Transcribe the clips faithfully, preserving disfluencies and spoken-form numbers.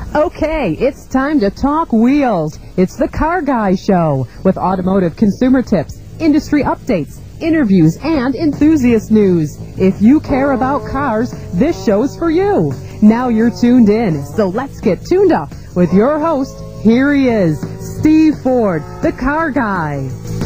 Okay, it's time to talk wheels. It's the Car Guy Show with automotive consumer tips, industry updates, interviews, and enthusiast news. If you care about cars, this show's for you. Now you're tuned in, so let's get tuned up with your host. Here he is, Steve Ford, the Car Guy.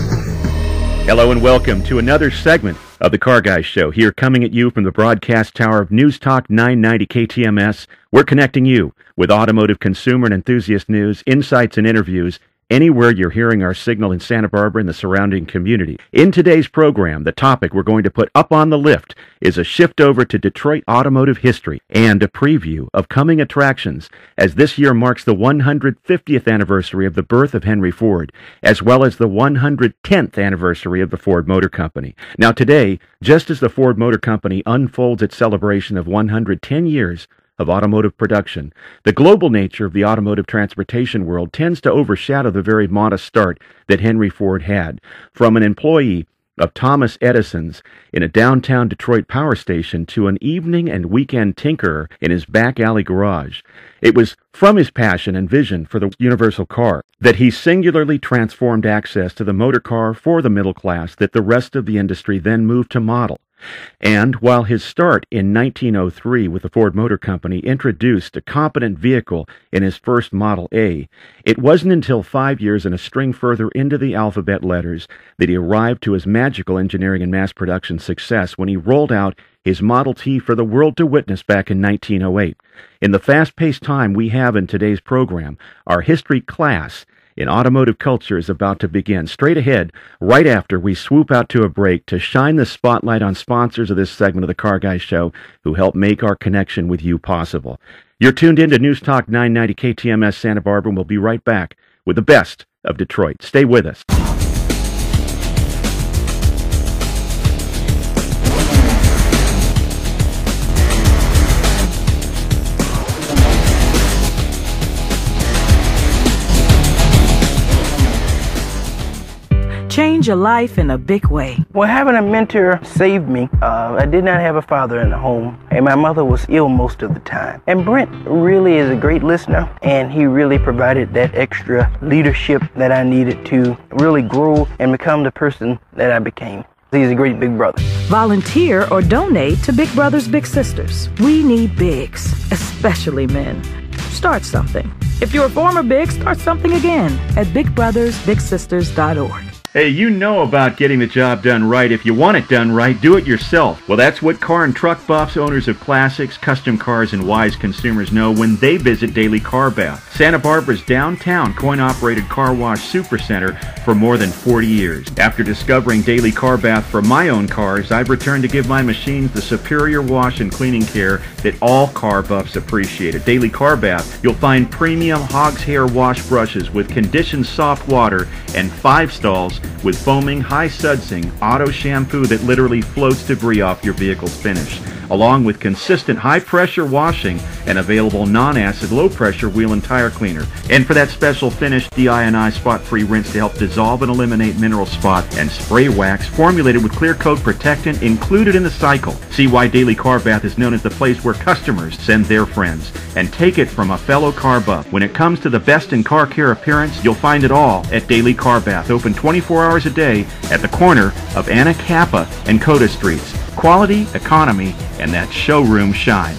Hello and welcome to another segment of the Car Guy Show, here coming at you from the broadcast tower of News Talk nine ninety K T M S. We're connecting you with automotive consumer and enthusiast news, insights, and interviews anywhere you're hearing our signal in Santa Barbara and the surrounding community. In today's program, the topic we're going to put up on the lift is a shift over to Detroit automotive history and a preview of coming attractions, as this year marks the one hundred fiftieth anniversary of the birth of Henry Ford, as well as the one hundred tenth anniversary of the Ford Motor Company. Now today, just as the Ford Motor Company unfolds its celebration of one hundred ten years of automotive production, the global nature of the automotive transportation world tends to overshadow the very modest start that Henry Ford had. From an employee of Thomas Edison's in a downtown Detroit power station to an evening and weekend tinkerer in his back alley garage, it was from his passion and vision for the universal car that he singularly transformed access to the motor car for the middle class that the rest of the industry then moved to model. And while his start in nineteen oh three with the Ford Motor Company introduced a competent vehicle in his first Model A, it wasn't until five years and a string further into the alphabet letters that he arrived to his magical engineering and mass production success when he rolled out his Model T for the world to witness back in nineteen oh eight. In the fast-paced time we have in today's program, our history class in automotive culture is about to begin. Straight ahead, right after we swoop out to a break to shine the spotlight on sponsors of this segment of the Car Guy Show who help make our connection with you possible. You're tuned in to News Talk nine ninety K T M S Santa Barbara, and we'll be right back with the best of Detroit. Stay with us. Change your life in a big way. Well, having a mentor saved me. Uh, I did not have a father in the home, and my mother was ill most of the time. And Brent really is a great listener, and he really provided that extra leadership that I needed to really grow and become the person that I became. He's a great big brother. Volunteer or donate to Big Brothers Big Sisters. We need bigs, especially men. Start something. If you're a former big, start something again at big brothers big sisters dot org. Hey, you know about getting the job done right. If you want it done right, do it yourself. Well, that's what car and truck buffs, owners of classics, custom cars, and wise consumers know when they visit Daily Car Bath, Santa Barbara's downtown coin-operated car wash supercenter for more than forty years. After discovering Daily Car Bath for my own cars, I've returned to give my machines the superior wash and cleaning care that all car buffs appreciate. At Daily Car Bath, you'll find premium hog's hair wash brushes with conditioned soft water and five stalls with foaming, high-sudsing auto shampoo that literally floats debris off your vehicle's finish, along with consistent high-pressure washing and available non-acid, low-pressure wheel and tire cleaner. And for that special finish, D I N I spot-free rinse to help dissolve and eliminate mineral spot, and spray wax formulated with clear coat protectant included in the cycle. See why Daily Car Bath is known as the place where customers send their friends. And take it from a fellow car buff. When it comes to the best in car care appearance, you'll find it all at Daily Car Bath, open twenty-four hours a day at the corner of Anacapa and Coda Streets. Quality, economy, and that showroom shine.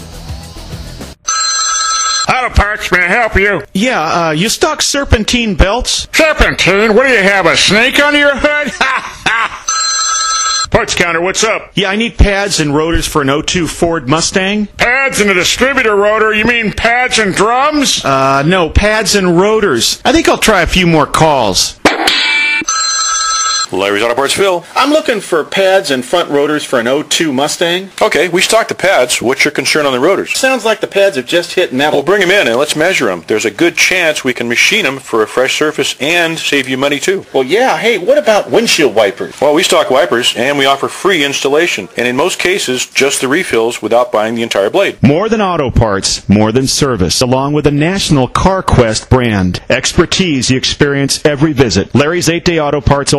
Auto Parts, may I help you? Yeah, uh, you stock serpentine belts? Serpentine? What do you have, a snake under your hood? Ha ha! Parts counter, what's up? Yeah, I need pads and rotors for an oh two Ford Mustang. Pads and a distributor rotor? You mean pads and drums? Uh, no, pads and rotors. I think I'll try a few more calls. Larry's Auto Parts, Phil. I'm looking for pads and front rotors for an oh two Mustang. Okay, we stock the pads. What's your concern on the rotors? Sounds like the pads have just hit metal. Well, bring them in and let's measure them. There's a good chance we can machine them for a fresh surface and save you money too. Well, yeah. Hey, what about windshield wipers? Well, we stock wipers and we offer free installation. And in most cases, just the refills without buying the entire blade. More than auto parts, more than service, along with a national CarQuest brand. Expertise you experience every visit. Larry's eight-day Auto Parts Old Town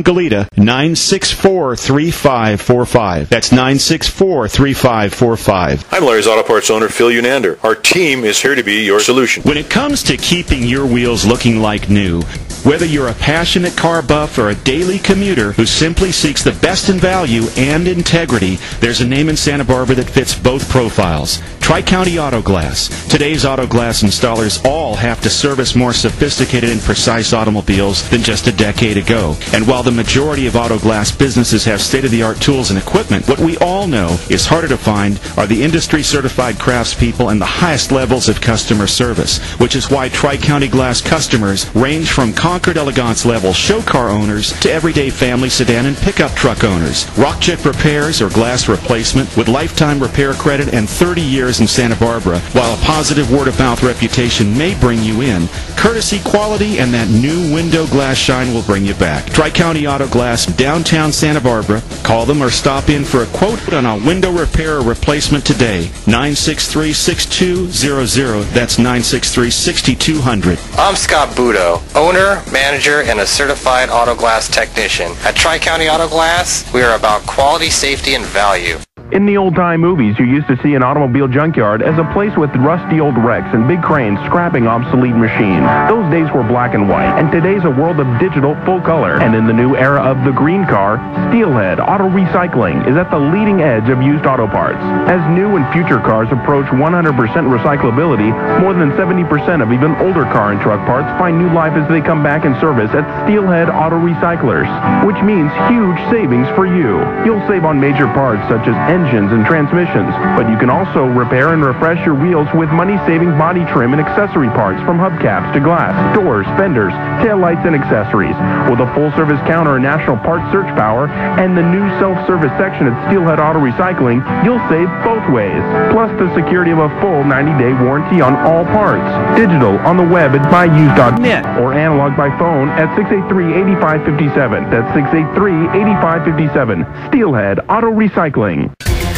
Goleta, nine six four, three five four five. That's nine six four, three five four five. I'm Larry's Auto Parts owner, Phil Unander. Our team is here to be your solution. When it comes to keeping your wheels looking like new, whether you're a passionate car buff or a daily commuter who simply seeks the best in value and integrity, there's a name in Santa Barbara that fits both profiles. Tri-County Auto Glass. Today's auto glass installers all have to service more sophisticated and precise automobiles than just a decade ago. And while the majority of auto glass businesses have state-of-the-art tools and equipment, what we all know is harder to find are the industry-certified craftspeople and the highest levels of customer service, which is why Tri-County Glass customers range from Concord Elegance level show car owners to everyday family sedan and pickup truck owners. Rock Chip repairs or glass replacement with lifetime repair credit and thirty years in Santa Barbara. While a positive word-of-mouth reputation may bring you in, courtesy, quality, and that new window glass shine will bring you back. Tri-County Auto Glass, downtown Santa Barbara. Call them or stop in for a quote on a window repair or replacement today. nine six three, six two zero zero. That's nine six three, six two zero zero. I'm Scott Budo, owner, manager, and a certified auto glass technician. At Tri-County Auto Glass, we are about quality, safety, and value. In the old-time movies, you used to see an automobile junkyard as a place with rusty old wrecks and big cranes scrapping obsolete machines. Those days were black and white, and today's a world of digital full color. And in the new era of the green car, Steelhead Auto Recycling is at the leading edge of used auto parts. As new and future cars approach one hundred percent recyclability, more than seventy percent of even older car and truck parts find new life as they come back in service at Steelhead Auto Recyclers, which means huge savings for you. You'll save on major parts such as engines and transmissions, but you can also repair and refresh your wheels with money-saving body trim and accessory parts from hubcaps to glass, doors, fenders, taillights, and accessories. With a full-service counter and national parts search power and the new self-service section at Steelhead Auto Recycling, you'll save both ways, plus the security of a full ninety-day warranty on all parts. Digital on the web at buy used dot net or analog by phone at six eight three, eight five five seven. That's six eight three, eight five five seven. Steelhead Auto Recycling.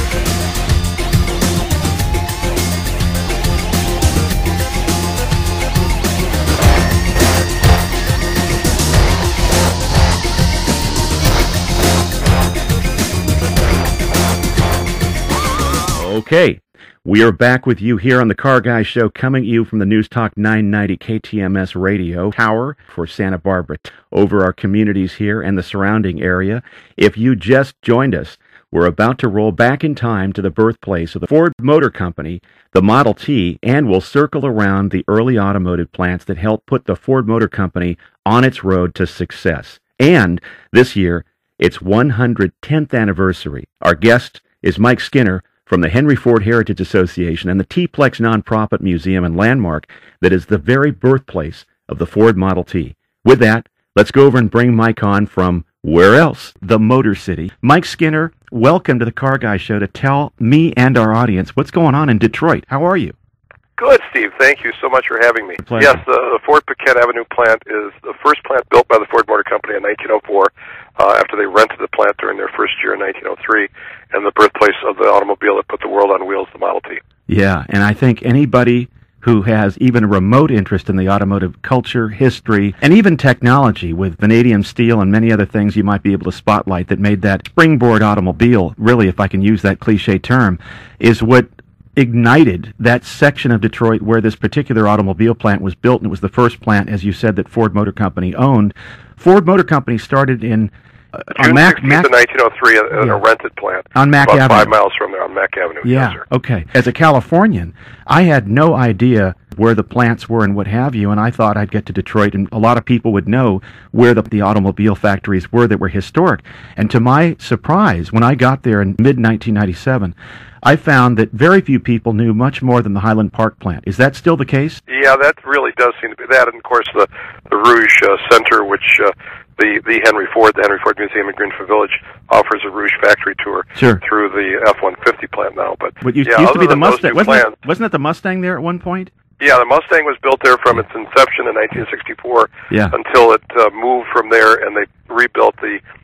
Okay, we are back with you here on the Car Guy Show, coming to you from the News Talk nine ninety K T M S radio tower for Santa Barbara, over our communities here and the surrounding area. If you just joined us, we're about to roll back in time to the birthplace of the Ford Motor Company, the Model T, and we'll circle around the early automotive plants that helped put the Ford Motor Company on its road to success. And this year, its one hundred tenth anniversary. Our guest is Mike Skinner from the Henry Ford Heritage Association and the T-Plex nonprofit museum and landmark that is the very birthplace of the Ford Model T. With that, let's go over and bring Mike on from where else? The Motor City. Mike Skinner, welcome to the Car Guy Show to tell me and our audience what's going on in Detroit. How are you? Good, Steve. Thank you so much for having me. Yes, the, the Ford Paquette Avenue plant is the first plant built by the Ford Motor Company in nineteen oh four, uh, after they rented the plant during their first year in nineteen oh three, and the birthplace of the automobile that put the world on wheels, the Model T. Yeah, and I think anybody who has even a remote interest in the automotive culture, history, and even technology with vanadium steel and many other things you might be able to spotlight that made that springboard automobile, really, if I can use that cliche term, is what ignited that section of Detroit where this particular automobile plant was built, and it was the first plant, as you said, that Ford Motor Company owned. Ford Motor Company started in uh, June on Mac, sixteenth Mac of nineteen oh three at, at yeah. a rented plant on Mac about Avenue. five miles from there on Mac Avenue. Yeah, yes, sir. okay. As a Californian, I had no idea where the plants were and what have you, and I thought I'd get to Detroit and a lot of people would know where the, the automobile factories were that were historic. And to my surprise, when I got there in mid nineteen ninety-seven, I found that very few people knew much more than the Highland Park plant. Is that still the case? Yeah, that really does seem to be that. And, of course, the, the Rouge uh, Center, which uh, the, the Henry Ford, the Henry Ford Museum in Greenfield Village, offers a Rouge factory tour sure. through the F one fifty plant now. But, but you, yeah, used to be the Mustang. Wasn't plants, it, wasn't it the Mustang there at one point? Yeah, the Mustang was built there from its inception in nineteen sixty-four yeah. until it uh, moved from there, and they rebuilt the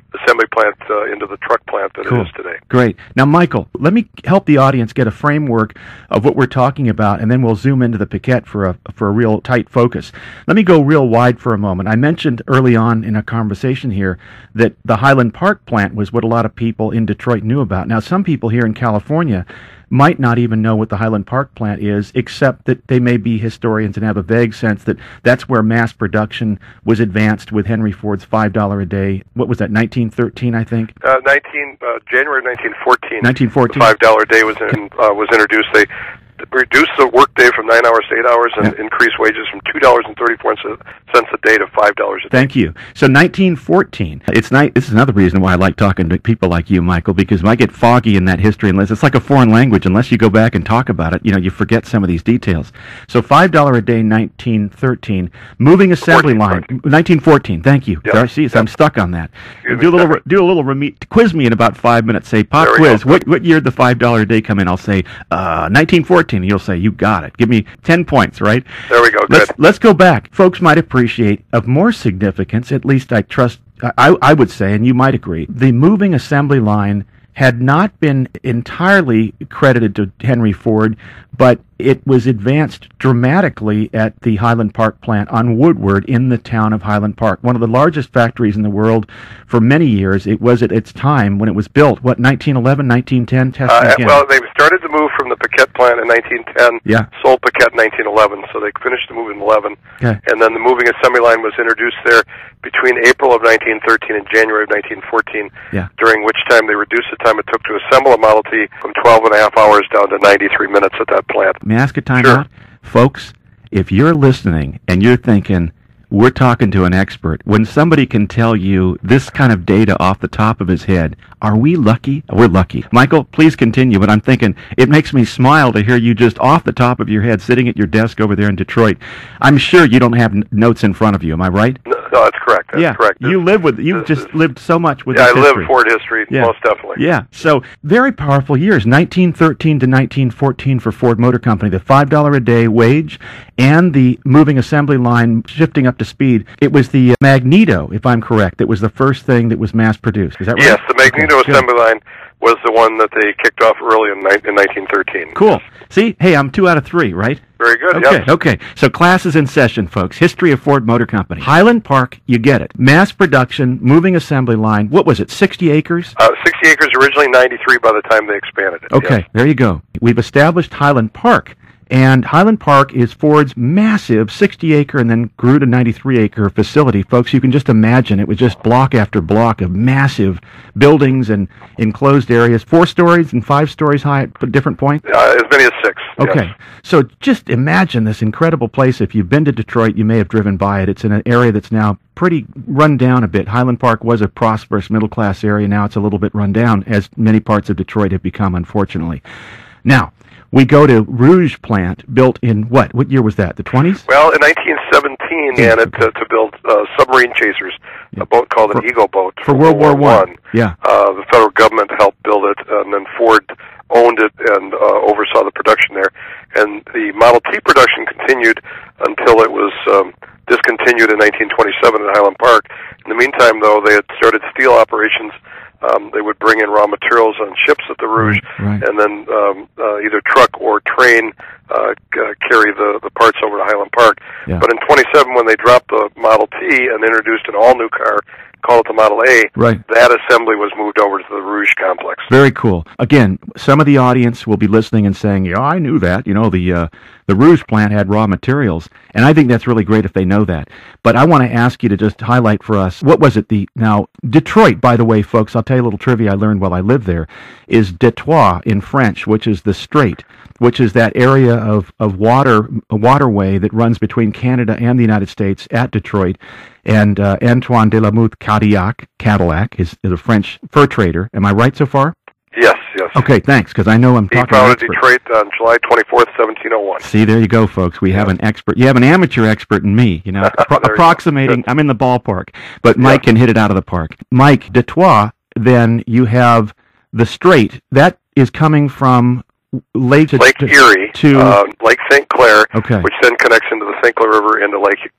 assembly plant uh, into the truck plant that Cool. it is today. Great. Now, Michael, let me help the audience get a framework of what we're talking about, and then we'll zoom into the Piquette for a for a real tight focus. Let me go real wide for a moment. I mentioned early on in a conversation here that the Highland Park plant was what a lot of people in Detroit knew about. Now, some people here in California might not even know what the Highland Park plant is, except that they may be historians and have a vague sense that that's where mass production was advanced with Henry Ford's five dollars a day. What was that, nineteen thirteen, I think? Uh, nineteen uh, January nineteen fourteen. nineteen fourteen. The five dollars a day was in, uh, was introduced. They reduced the workday from nine hours to eight hours and Yeah. increased wages from two dollars and thirty-four cents a day to five dollars a day. Thank you. So nineteen fourteen. It's ni- This is another reason why I like talking to people like you, Michael, because I get foggy in that history unless it's like a foreign language. Unless you go back and talk about it, you know, you forget some of these details. So five dollars a day, nineteen thirteen. Moving assembly line, nineteen fourteen. Thank you. Yep. There, see, so I'm stuck on that. Excuse do a me, little, do a little reme- quiz me in about five minutes. Say pop There we quiz. go. What what year did the five dollars a day come in? I'll say uh, nineteen fourteen. And you'll say you got it. Give me ten points, right? There we go. Let's, Good. let's go back. Folks might appreciate of more significance, at least I trust, I, I would say, and you might agree, the moving assembly line had not been entirely credited to Henry Ford, but it was advanced dramatically at the Highland Park plant on Woodward in the town of Highland Park, one of the largest factories in the world for many years. It was at its time when it was built, what, nineteen eleven, nineteen ten? Test Uh, again. well, they started to move from the Piquette plant in nineteen ten, Yeah. sold Piquette in nineteen eleven, so they finished the move in eleven. Okay. And then the moving assembly line was introduced there between April of nineteen thirteen and January of nineteen fourteen, Yeah. during which time they reduced the time it took to assemble a Model T from twelve and a half hours down to ninety-three minutes at that plant. May I ask a time Sure. out? Folks, if you're listening and you're thinking, we're talking to an expert, when somebody can tell you this kind of data off the top of his head, are we lucky? We're lucky. Michael, please continue, but I'm thinking it makes me smile to hear you just off the top of your head sitting at your desk over there in Detroit. I'm sure you don't have n- notes in front of you, am I right? No, no that's correct. That's yeah, correct. you live with, you've just lived so much with Yeah, this I history. live Ford history, Yeah. most definitely. Yeah, so very powerful years, nineteen thirteen to nineteen fourteen for Ford Motor Company. The five dollars a day wage and the moving assembly line shifting up to speed. It was the uh, Magneto, if I'm correct, that was the first thing that was mass-produced. Is that right? Yes, the Magneto Okay, good. assembly line was the one that they kicked off early in, ni- in nineteen thirteen. Cool. See, hey, I'm two out of three, right? Very good, Okay, yes. okay. So class is in session, folks. History of Ford Motor Company. Highland Park, you get it. Mass production, moving assembly line. What was it, sixty acres? Uh, sixty acres, originally ninety-three by the time they expanded it. Okay, yes. there you go. We've established Highland Park. And Highland Park is Ford's massive sixty acre and then grew to ninety-three acre facility. Folks, you can just imagine it was just block after block of massive buildings and enclosed areas, four stories and five stories high at different points. Uh, as many as six. Okay, yes. so just imagine this incredible place. If you've been to Detroit, you may have driven by it. It's in an area that's now pretty run down a bit. Highland Park was a prosperous middle-class area. Now it's a little bit run down, as many parts of Detroit have become, unfortunately. Now, we go to Rouge plant, built in what? What year was that? The twenties? Well, in nineteen seventeen, they had it to, to build uh, submarine chasers, Yeah. a boat called For- an Eagle boat. For World War One. Yeah. Uh, the federal government helped build it, and then Ford owned it and uh, oversaw the production there. And the Model T production continued until it was um, discontinued in nineteen twenty-seven at Highland Park. In the meantime, though, they had started steel operations. Um, they would bring in raw materials on ships at the Rouge, Right, right. and then um, uh, either truck or train uh, c- uh, carry the, the parts over to Highland Park. Yeah. But in twenty-seven, when they dropped the Model T and introduced an all-new car, called it the Model A, Right. that assembly was moved over to the Rouge complex. Very cool. Again, some of the audience will be listening and saying, yeah, I knew that. You know, the uh, the Rouge plant had raw materials. And I think that's really great if they know that. But I want to ask you to just highlight for us, what was it? The Now, Detroit, by the way, folks, I'll tell you a little trivia I learned while I lived there, is Detroit in French, which is the strait, which is that area of, of water, a waterway that runs between Canada and the United States at Detroit. And uh, Antoine de la Motte Cadillac, Cadillac is, is a French fur trader. Am I right so far? Yes, yes. Okay, thanks, because I know I'm He talking to founded an expert. Detroit on July twenty-fourth, seventeen oh one. See, there you go, folks. We have an expert. You have an amateur expert in me, you know, appro- There you approximating. go. I'm in the ballpark, but Mike Yeah. can hit it out of the park. Mike, Detroit, then you have the strait. That is coming from Lake, Lake to, Erie, to uh, Lake Saint Clair, Okay. which then connects into the Saint Clair River into Lake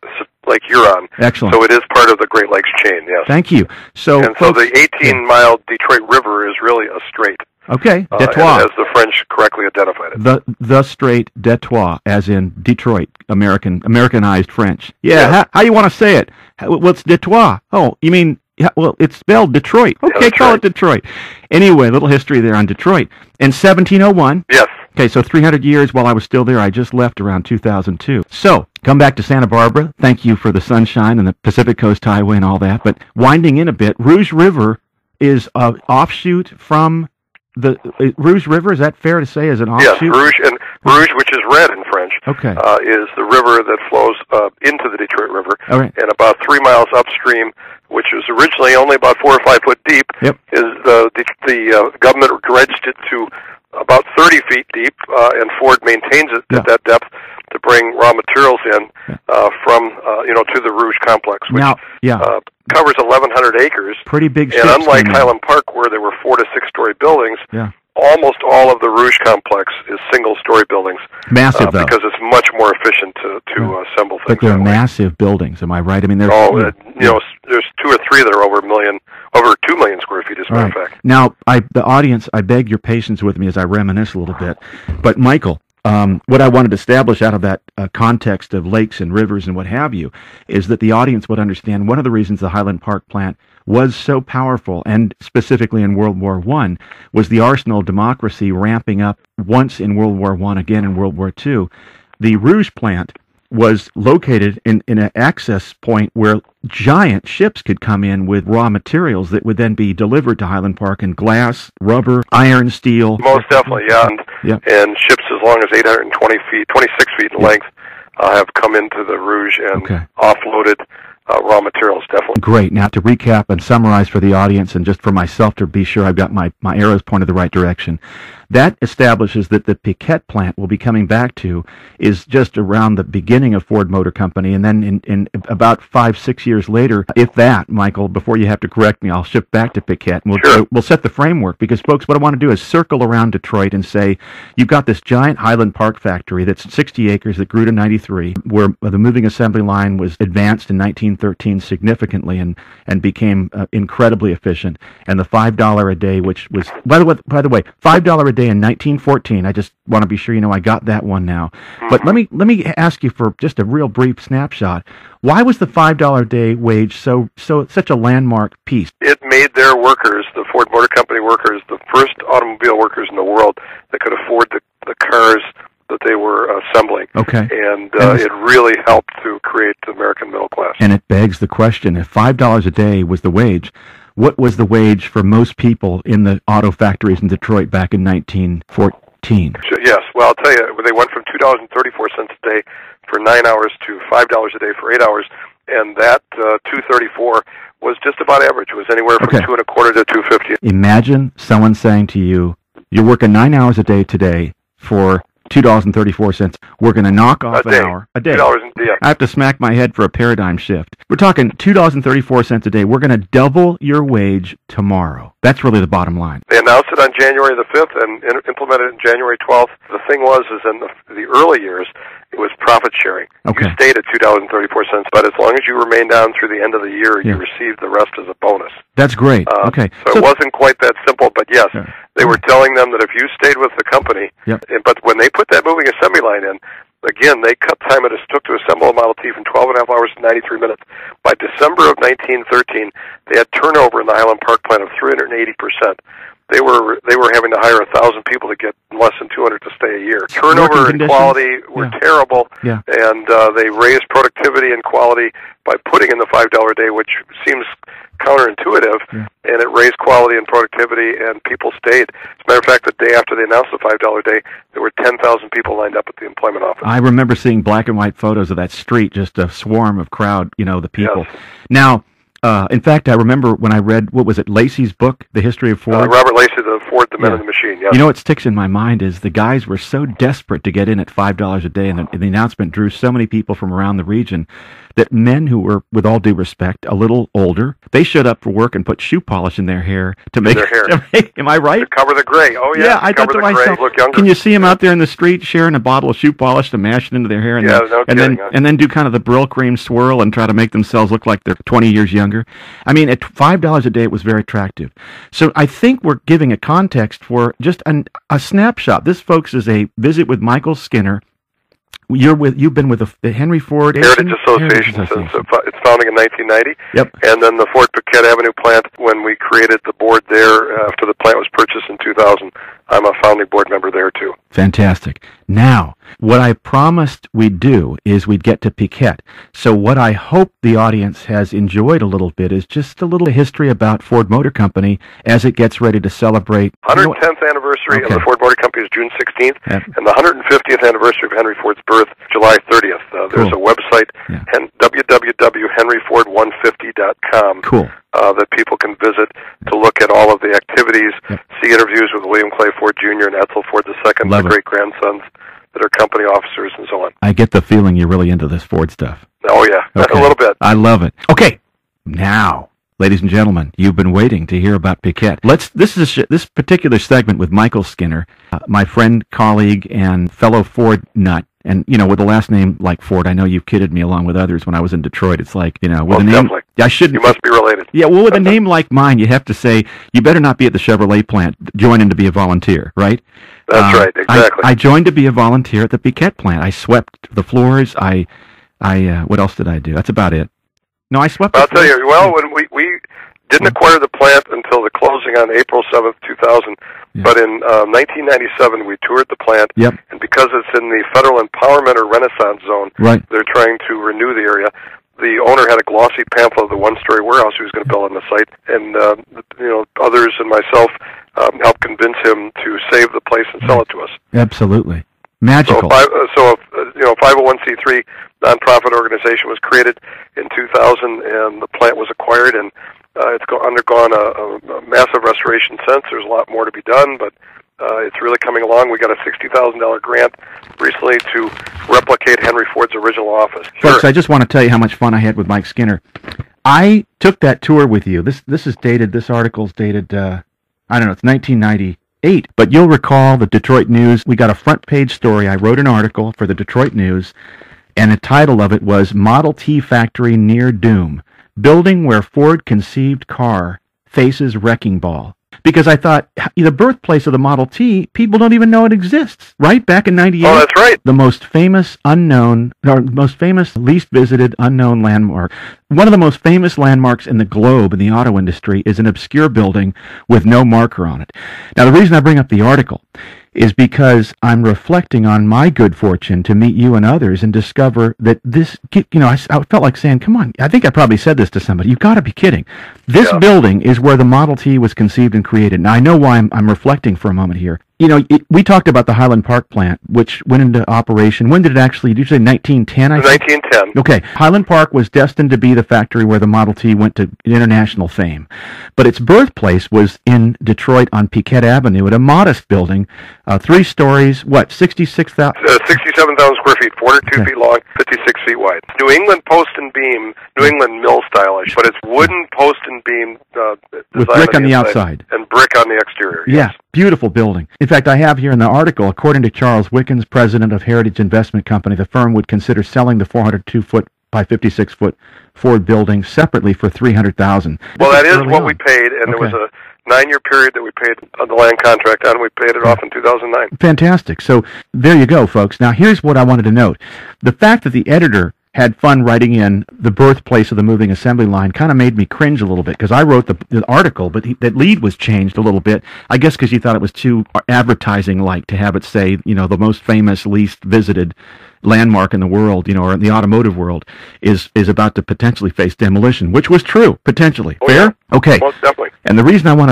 Lake Huron. Excellent. So it is part of the Great Lakes chain, yes. Thank you. So, and folks, so the eighteen-mile Detroit River is really a strait. Okay, uh, Detroit. As the French correctly identified it. The the Strait Detroit, as in Detroit, American Americanized French. Yeah, yes. how, how you want to say it? How, well, it's Detroit. Oh, you mean, yeah, well, it's spelled Detroit. Okay, yeah, call right. it Detroit. Anyway, a little history there on Detroit. In seventeen oh one. Yes. Okay, so three hundred years while I was still there. I just left around two thousand two. So, come back to Santa Barbara. Thank you for the sunshine and the Pacific Coast Highway and all that. But winding in a bit, Rouge River is an offshoot from the uh, Rouge River. Is that fair to say as an offshoot? Yes, Rouge, and Rouge, which is red in French, okay. uh, is the river that flows uh, into the Detroit River. All right. And about three miles upstream, which was originally only about four or five foot deep, yep. is the the, the uh, government dredged it to about thirty feet deep, uh, and Ford maintains it yeah. at that depth to bring raw materials in uh, from uh, you know to the Rouge complex, which now, yeah. uh, covers eleven hundred acres. Pretty big. And unlike Highland Park, where there were four to six story buildings, yeah. almost all of the Rouge complex is single story buildings. Massive, uh, though, because it's much more efficient to to yeah. uh, assemble things. But they're massive buildings. Am I right? I mean, they're oh, uh, you know, there's two or three that are over a million. Over two million square feet, as a matter of fact. Now, I, the audience, I beg your patience with me as I reminisce a little bit. But, Michael, um, what I wanted to establish out of that uh, context of lakes and rivers and what have you is that the audience would understand one of the reasons the Highland Park plant was so powerful, and specifically in World War One, was the arsenal of democracy ramping up once in World War One, again in World War Two. The Rouge plant was located in, in an access point where giant ships could come in with raw materials that would then be delivered to Highland Park in glass, rubber, iron, steel. Most definitely, yeah. And, yep. and ships as long as eight hundred twenty feet, twenty-six feet in yep. length uh, have come into the Rouge and okay. offloaded uh, raw materials, definitely. Great. Now, to recap and summarize for the audience and just for myself to be sure I've got my, my arrows pointed the right direction, that establishes that the Piquette plant we'll be coming back to is just around the beginning of Ford Motor Company, and then in, in about five, six years later, if that, Michael, before you have to correct me, I'll shift back to Piquette, and we'll, sure. we'll set the framework, because, folks, what I want to do is circle around Detroit and say, you've got this giant Highland Park factory that's sixty acres that grew to ninety-three, where the moving assembly line was advanced in nineteen thirteen significantly and, and became uh, incredibly efficient, and the five dollars a day, which was, by the way, by the way five dollars a day in nineteen fourteen. I just want to be sure you know I got that one now. But let me let me ask you for just a real brief snapshot. Why was the five dollars a day wage so so such a landmark piece? It made their workers, the Ford Motor Company workers, the first automobile workers in the world that could afford the, the cars that they were assembling. Okay. And, uh, and it really helped to create the American middle class. And it begs the question, if five dollars a day was the wage, what was the wage for most people in the auto factories in Detroit back in nineteen fourteen? Yes. Well, I'll tell you, they went from two dollars and thirty-four cents a day for nine hours to five dollars a day for eight hours, and that uh, two thirty-four was just about average. It was anywhere from okay. two and a quarter to two fifty. Imagine someone saying to you, "You're working nine hours a day today for two dollars and thirty-four cents. We're going to knock off a an day. hour a day." Two dollars a day. I have to smack my head for a paradigm shift. We're talking two dollars and thirty-four cents a day. We're going to double your wage tomorrow. That's really the bottom line. They announced it on January the fifth and in, implemented it on January twelfth. The thing was, is in the, the early years, it was profit sharing. Okay. You stayed at two dollars and thirty-four cents, but as long as you remained down through the end of the year, yeah. you received the rest as a bonus. That's great. Uh, okay. So, so it wasn't quite that simple, but yes, yeah. they were telling them that if you stayed with the company, yep. but when they put that moving assembly line in, again, they cut time it took to assemble a Model T from twelve and a half hours to ninety-three minutes. By December of nineteen thirteen, they had turnover in the Highland Park plant of three hundred eighty percent. They were they were having to hire a thousand people to get less than two hundred to stay a year. Turnover and quality were yeah. terrible, yeah. and uh, they raised productivity and quality by putting in the five dollar a day, which seems counterintuitive, yeah. and it raised quality and productivity, and people stayed. As a matter of fact, the day after they announced the five dollar a day, there were ten thousand people lined up at the employment office. I remember seeing black and white photos of that street, just a swarm of crowd, you know, the people. Yes. Now, Uh, in fact, I remember when I read, what was it, Lacey's book, The History of Ford? Uh, Robert Lacey, the Ford, The Men Yeah. and the Machine, yes. You know what sticks in my mind is the guys were so desperate to get in at five dollars a day, and the, and the announcement drew so many people from around the region that men who were, with all due respect, a little older, they showed up for work and put shoe polish in their hair to make, their hair. to make am I right? To cover the gray. Oh, yeah. Yeah, I cover thought to the gray, myself, look younger. can you see them out there in the street sharing a bottle of shoe polish to mash it into their hair and, Yeah, then, no and kidding, then huh? and then do kind of the Brill cream swirl and try to make themselves look like they're twenty years younger? I mean, at five dollars a day, it was very attractive. So I think we're giving a context for just an, a snapshot. This, folks, is a visit with Michael Skinner. You're with, you've been with the, the Henry Ford Heritage Association Heritage since Association. uh, its founding in nineteen ninety. Yep. And then the Fort Paquette Avenue plant, when we created the board there after the plant was purchased in two thousand, I'm a founding board member there too. Fantastic. Now, what I promised we'd do is we'd get to Paquette. So what I hope the audience has enjoyed a little bit is just a little history about Ford Motor Company as it gets ready to celebrate. one hundred tenth anniversary Okay. of the Ford Motor Company is June sixteenth, Yep. and the one hundred fiftieth anniversary of Henry Ford's birth, July thirtieth. Uh, there's Cool. a website, Yeah. and w w w dot henry ford one fifty dot com. Cool. Uh, that people can visit to look at all of the activities, Yep. see interviews with William Clay Ford Junior and Edsel Ford the Second, Love the it. great-grandsons that are company officers and so on. I get the feeling you're really into this Ford stuff. Oh, yeah, Okay. a little bit. I love it. Okay, now, ladies and gentlemen, you've been waiting to hear about Paquette. Let's. This is a, sh- this particular segment with Michael Skinner, uh, my friend, colleague, and fellow Ford nut. And, you know, with a last name like Ford, I know you've kidded me along with others when I was in Detroit. It's like, you know, with Well, a name. definitely. I shouldn't. You must be related. Yeah, well, with a name like mine, you have to say, you better not be at the Chevrolet plant joining to be a volunteer, right? That's Uh, right, exactly. I, I joined to be a volunteer at the Paquette plant. I swept the floors. I, I, uh, what else did I do? That's about it. No, I swept the I'll tell floors. you, well, when we, we didn't acquire the plant until the closing on April seventh, two thousand, Yeah. but in um, nineteen ninety-seven we toured the plant, Yep. and because it's in the Federal Empowerment or Renaissance Zone, Right. they're trying to renew the area. The owner had a glossy pamphlet of the one-story warehouse he was going to build on the site, and uh, you know, others and myself um, helped convince him to save the place and sell it to us. Absolutely. So, Magical. five, uh, so uh, you know, five oh one c three nonprofit organization was created in two thousand, and the plant was acquired, and uh, it's go- undergone a, a, a massive restoration since. There's a lot more to be done, but uh, it's really coming along. We got a sixty thousand dollars grant recently to replicate Henry Ford's original office. Folks, I just want to tell you how much fun I had with Mike Skinner. I took that tour with you. This this is dated, this article's dated, uh, I don't know, it's nineteen ninety-eight. But you'll recall the Detroit News, we got a front page story. I wrote an article for the Detroit News, and the title of it was Model T Factory Near Doom. Building where Ford conceived car faces wrecking ball. Because I thought, the birthplace of the Model T, people don't even know it exists, right? Back in ninety-eight. Oh, that's right. The most famous unknown, or most famous, least visited unknown landmark. One of the most famous landmarks in the globe in the auto industry is an obscure building with no marker on it. Now, the reason I bring up the article is because I'm reflecting on my good fortune to meet you and others and discover that this, you know, I, I felt like saying, come on, I think I probably said this to somebody, you've got to be kidding. This Yeah. building is where the Model T was conceived and created. Now, I know why I'm, I'm reflecting for a moment here. You know, it, we talked about the Highland Park plant, which went into operation. When did it actually, did you say nineteen ten? I think? nineteen ten. Okay. Highland Park was destined to be the factory where the Model T went to international fame. But its birthplace was in Detroit on Paquette Avenue at a modest building, uh, three stories, what, sixty-six thousand? Uh, sixty-seven thousand square feet, four hundred two Okay. feet long, fifty-six feet wide. New England post and beam, New England mill stylish, but it's wooden post and beam uh, With design brick on the inside outside. and brick on the exterior. Yeah, beautiful building. In fact, I have here in the article, according to Charles Wickens, president of Heritage Investment Company, the firm would consider selling the four hundred two foot by fifty-six foot Ford building separately for three hundred thousand dollars. Well, that is what we paid, and there was Okay. a nine-year period that we paid on the land contract on. We paid it off in two thousand nine. Fantastic. So there you go, folks. Now, here's what I wanted to note. The fact that the editor had fun writing in the birthplace of the moving assembly line kind of made me cringe a little bit because I wrote the, the article, but he, that lead was changed a little bit. I guess because you thought it was too advertising-like to have it say, you know, the most famous, least visited landmark in the world, you know, or in the automotive world is is about to potentially face demolition, which was true, potentially. Oh, Fair? yeah. Okay. Most definitely. And the reason I want to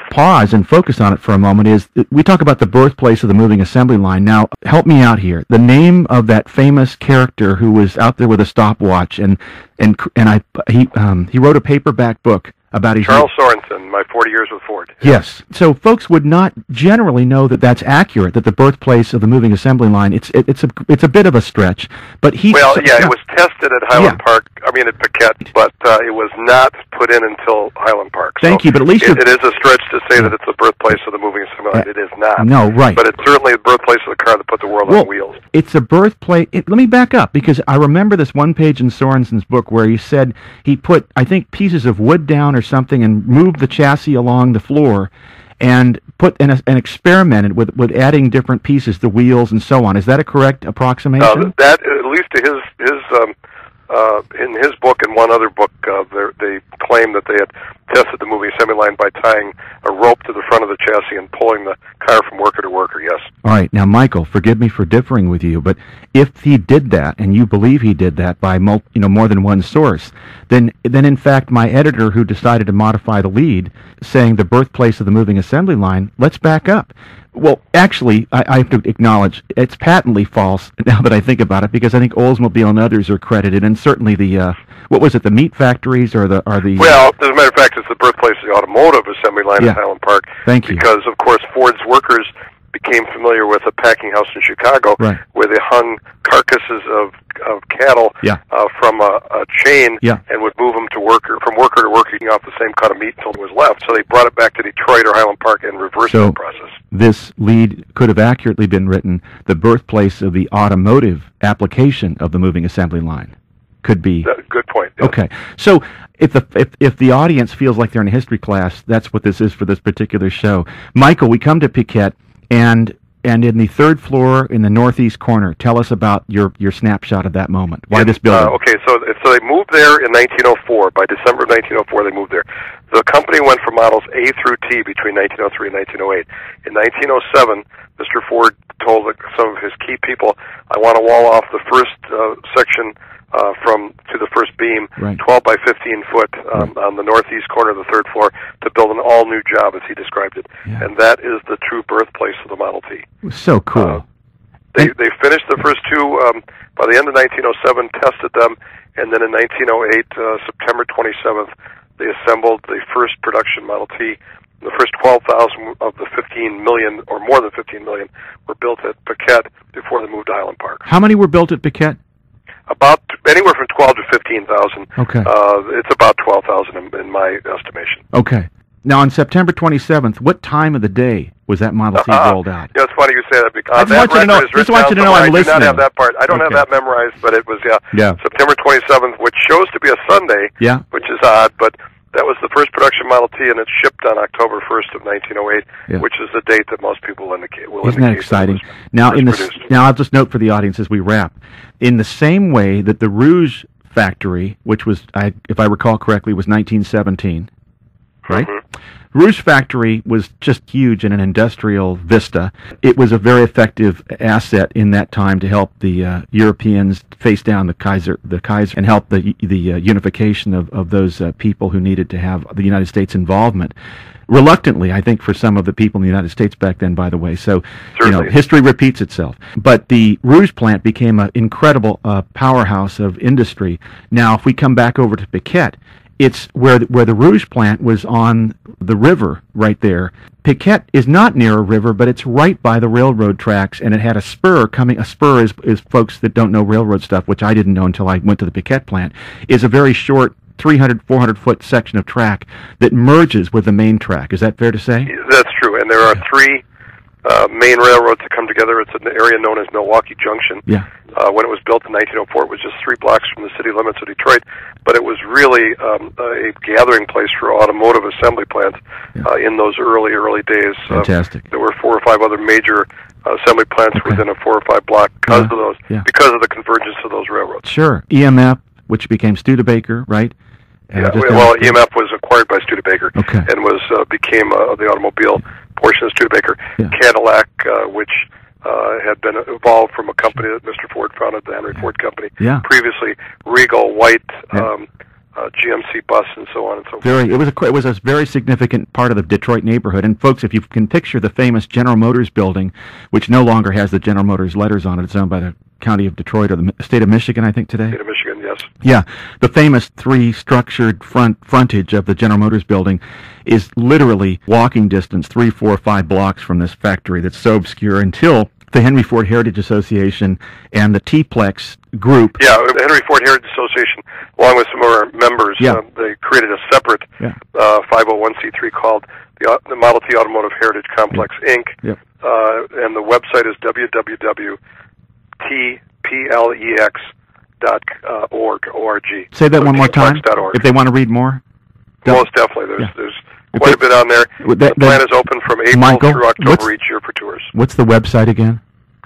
pause and focus on it for a moment is we talk about the birthplace of the moving assembly line. Now, help me out here. The name of that famous character who was out there with a stopwatch and and and I he um, he wrote a paperback book about his Charles Sorensen, my forty years with Ford. Yes. So folks would not generally know that that's accurate, that the birthplace of the moving assembly line, it's it, it's a it's a bit of a stretch, but he Well, yeah, it was tested at Highland yeah. Park, I mean at Piquette, but uh, it was not put in until Highland Park. Thank so you, but at least it, it is a stretch to say yeah. that it's the birthplace of the moving assembly line. Uh, it is not. No, right. But it's certainly the birthplace of the car that put the world well, on wheels. It's a birthplace. It, let me back up, because I remember this one page in Sorensen's book where he said he put, I think, pieces of wood down or something and moved the chassis along the floor and put and, and experimented with, with adding different pieces, the wheels and so on. Is that a correct approximation? Uh, that, at least to his, his um, uh, in his book and one other book, uh, they claim that they had tested the moving assembly line by tying a rope to the front of the chassis and pulling the car from worker to worker, yes. All right. Now, Michael, forgive me for differing with you, but if he did that, and you believe he did that by mul- you know more than one source, then, then in fact, my editor who decided to modify the lead, saying the birthplace of the moving assembly line, let's back up. Well, actually, I, I have to acknowledge it's patently false now that I think about it, because I think Oldsmobile and others are credited, and certainly the uh, what was it, the meat factories or the are the well, as a matter of fact, it's the birthplace of the automotive assembly line yeah. at Highland Park. Thank you. Because of course Ford's workers became familiar with a packing house in Chicago, right. where they hung carcasses of of cattle yeah. uh, from a, a chain yeah. and would move them to worker from worker to worker, eating off the same cut of meat until it was left. So they brought it back to Detroit or Highland Park and reversed so the process. This lead could have accurately been written, the birthplace of the automotive application of the moving assembly line. Could be. That's a good point. Yes. Okay. So if the if, if the audience feels like they're in a history class, that's what this is for this particular show. Michael, we come to Piquette, and and in the third floor in the northeast corner, tell us about your, your snapshot of that moment. Why yeah, this building? Uh, okay, so so they moved there in nineteen oh four. By December of nineteen oh four, they moved there. The company went from models A through T between nineteen oh three and nineteen oh eight. In nineteen oh seven, Mister Ford told some of his key people, I want to wall off the first uh, section uh, from to the first beam, right. twelve by fifteen foot um, right. on the northeast corner of the third floor, to build an all-new job, as he described it. Yeah. And that is the true birthplace of the Model T. So cool. Uh, they they finished the first two um, by the end of nineteen oh seven, tested them, and then in nineteen oh eight, uh, September twenty-seventh, they assembled the first production Model T. The first twelve thousand of the fifteen million, or more than fifteen million, were built at Piquette before they moved to Highland Park. How many were built at Piquette? About anywhere from twelve to fifteen thousand. Okay. Uh, it's about twelve thousand in, in my estimation. Okay. Now, on September twenty-seventh, what time of the day was that Model T uh, rolled out? Yeah, it's funny you say that, because I just that want you to know, is just want you to know I'm I listening. I do not have that part. I don't okay. have that memorized, but it was, yeah, yeah. September twenty-seventh, which shows to be a Sunday, yeah. which is odd, but that was the first production Model T, and it shipped on October first of nineteen oh eight, yeah. which is the date that most people will indicate. Will Isn't indicate that exciting? That now, in the produced. now, I'll just note for the audience as we wrap, in the same way that the Rouge factory, which was, I, if I recall correctly, was nineteen seventeen, right? Mm-hmm. Rouge factory was just huge in an industrial vista. It was a very effective asset in that time to help the uh, Europeans face down the Kaiser, the Kaiser, and help the the uh, unification of of those uh, people who needed to have the United States involvement. Reluctantly, I think, for some of the people in the United States back then, by the way. So, Certainly. you know, history repeats itself. But the Rouge plant became an incredible uh, powerhouse of industry. Now, if we come back over to Piquette, it's where the, where the Rouge plant was on the river right there. Piquette is not near a river, but it's right by the railroad tracks, and it had a spur coming. A spur is, is folks that don't know railroad stuff, which I didn't know until I went to the Piquette plant, is a very short three hundred, four hundred foot section of track that merges with the main track. Is that fair to say? That's true, and there are three uh, main railroads that come together. It's an area known as Milwaukee Junction. Yeah. Uh, when it was built in nineteen oh four, it was just three blocks from the city limits of Detroit, but it was really um, a gathering place for automotive assembly plants yeah. uh, in those early, early days. Fantastic. Uh, there were four or five other major uh, assembly plants okay. within a four or five block because uh, of those, yeah. because of the convergence of those railroads. Sure. E M F, which became Studebaker, right? Uh, yeah, well, E M F was acquired by Studebaker okay. and was uh, became uh, the automobile yeah. portion of Studebaker. Yeah. Cadillac, uh, which uh, had been evolved from a company that Mister Ford founded, the Henry yeah. Ford Company. Yeah. Previously, Regal, White, yeah. um, uh, G M C bus, and so on and so forth. Very, it was a it was a very significant part of the Detroit neighborhood. And folks, if you can picture the famous General Motors building, which no longer has the General Motors letters on it, it's owned by the County of Detroit or the state of Michigan, I think today. State of Michigan, yes. Yeah, the famous three-structured front frontage of the General Motors building is literally walking distance, three, four, five blocks from this factory that's so obscure until the Henry Ford Heritage Association and the T-Plex group. Yeah, the Henry Ford Heritage Association, along with some of our members, yeah. um, they created a separate yeah. uh, five oh one c three called the, the Model T Automotive Heritage Complex, yeah. Incorporated. Yeah. Uh, and the website is w w w dot t plex dot org. Say that so one more time, if they want to read more. Most definitely. There's, yeah. there's quite they, a bit on there. That, the plan is open from April Michael, through October each year for tours. What's the website again?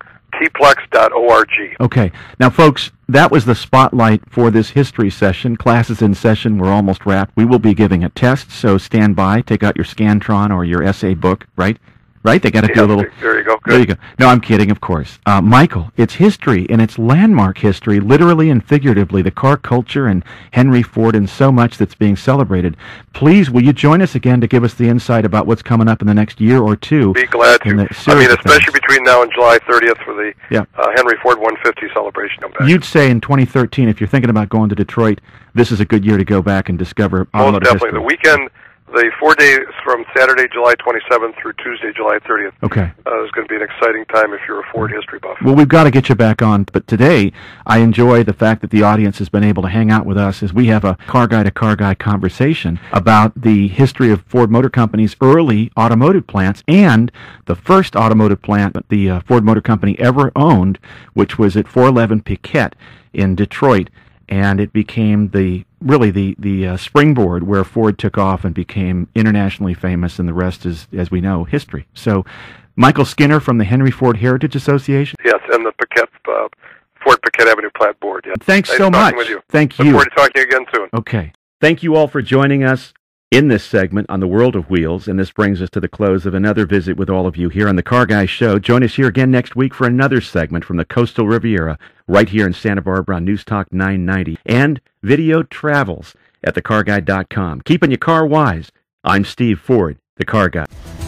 t plex dot org. Okay. Now, folks, that was the spotlight for this history session. Classes in session. We're almost wrapped. We will be giving a test, so stand by. Take out your Scantron or your essay book, right? Right? They got to yeah, do a little... There you go. Good. There you go. No, I'm kidding, of course. Uh, Michael, it's history, and it's landmark history, literally and figuratively, the car culture and Henry Ford and so much that's being celebrated. Please, will you join us again to give us the insight about what's coming up in the next year or two? Be glad to. I mean, especially between now and July thirtieth for the yeah. uh, Henry Ford one fifty celebration. You'd say in twenty thirteen, if you're thinking about going to Detroit, this is a good year to go back and discover automotive history. Most definitely. The weekend... The four days from Saturday, July twenty-seventh through Tuesday, July thirtieth. Okay. Uh, is going to be an exciting time if you're a Ford history buff. Well, we've got to get you back on. But today, I enjoy the fact that the audience has been able to hang out with us as we have a car guy to car guy conversation about the history of Ford Motor Company's early automotive plants and the first automotive plant that the uh, Ford Motor Company ever owned, which was at four eleven Piquette in Detroit. And it became the really the the uh, springboard where Ford took off and became internationally famous, and the rest is, as we know, history. So, Michael Skinner from the Henry Ford Heritage Association. Yes, and the Piquette uh, Ford Piquette Avenue Plant Board. Yes. Thanks nice so much. With you. Thank Look you. Look forward to talking again soon. Okay. Thank you all for joining us in this segment on the World of Wheels, and this brings us to the close of another visit with all of you here on the Car Guy Show. Join us here again next week for another segment from the Coastal Riviera, right here in Santa Barbara on News Talk nine ninety, and video travels at the car guy dot com. Keeping your car wise, I'm Steve Ford, the Car Guy.